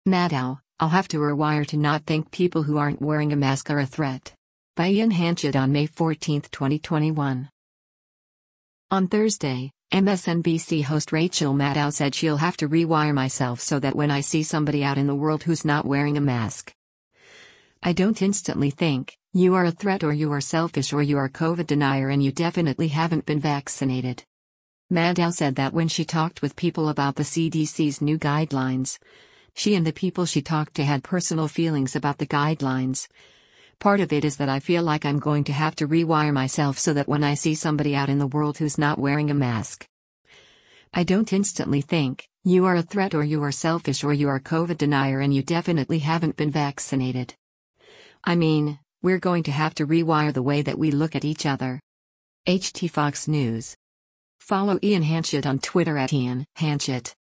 Maddow, I'll have to rewire to not think people who aren't wearing a mask are a threat. By Ian Hanchett on May 14, 2021. On Thursday, MSNBC host Rachel Maddow said she'll have to rewire myself so that when I see somebody out in the world who's not wearing a mask, I don't instantly think, you are a threat or you are selfish or you are a COVID denier and you definitely haven't been vaccinated. Maddow said that when she talked with people about the CDC's new guidelines, she and the people she talked to had personal feelings about the guidelines. Part of it is that I feel like I'm going to have to rewire myself so that when I see somebody out in the world who's not wearing a mask, I don't instantly think, you are a threat or you are selfish or you are a COVID denier and you definitely haven't been vaccinated. I mean, we're going to have to rewire the way that we look at each other. HT Fox News. Follow Ian Hanchett on Twitter @Ian Hanchett.